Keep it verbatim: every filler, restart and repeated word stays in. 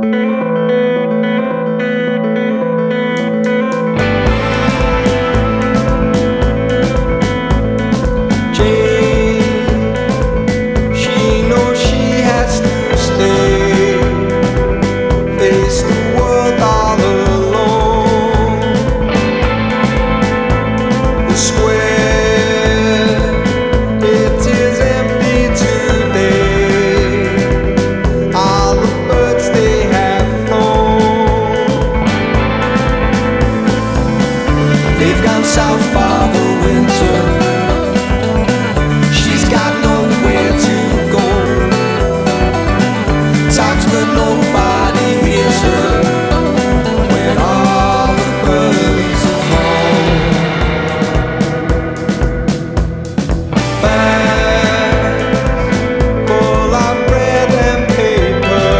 South for the winter. She's got nowhere to go. Talks but no